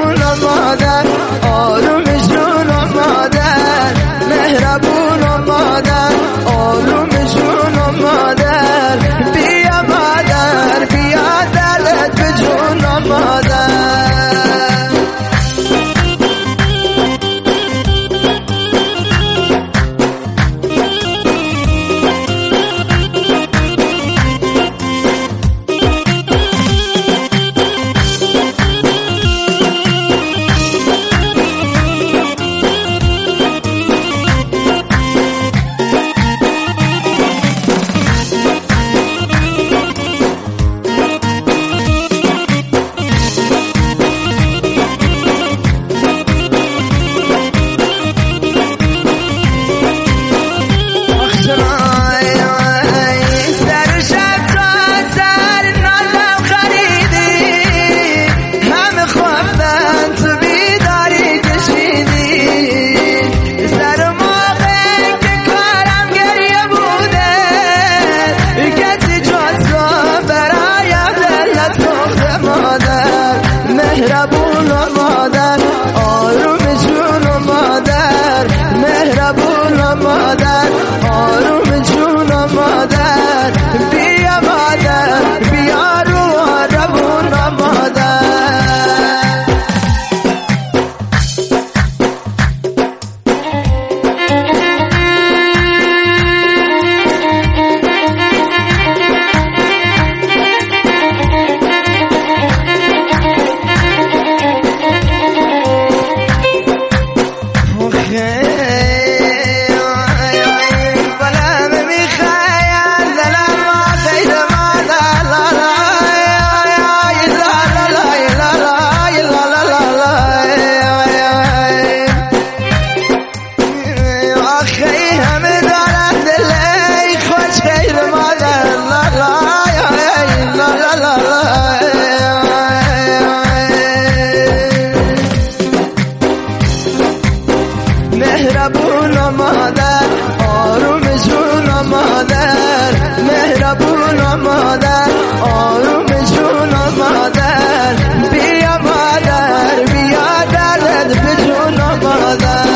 جون و مادر، آروم جون و مادر، مهربون و مادر، آروم جون و مادر، بیا مادر بیا دلت به جون و مادر. مهربون و مادر، آروم جون و مادر، مهربون و مادر، آروم جون و مادر، بیا مادر بیا روون و مادر. مهربون و مادر، آروم جون و مادر، مهربون و مادر، آروم جون و مادر، بیا مادر بیا دلت به جون و مادر.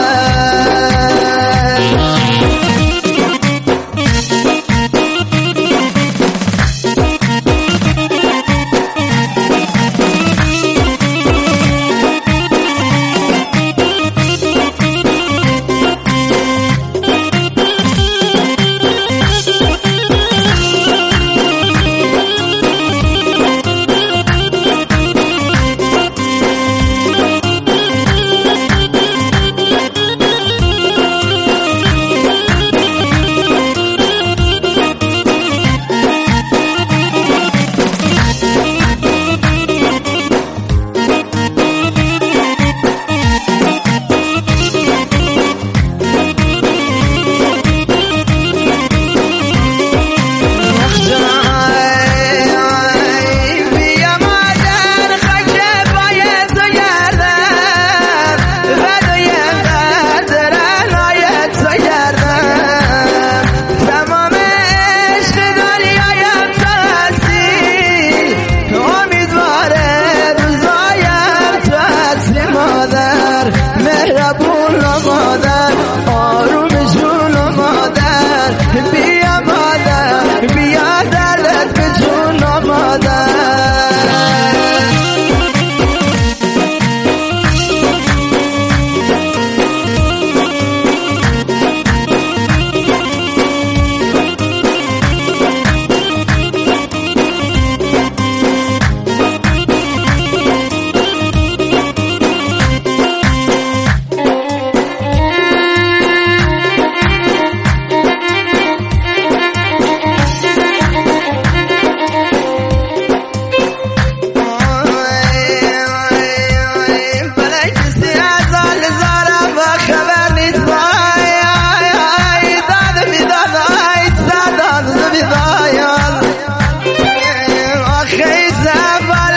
مهربون و مادر، آروم جون و مادر، بیا مادر بیا دلت به جون و مادر.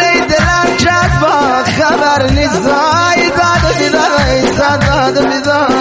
خبر نیست داد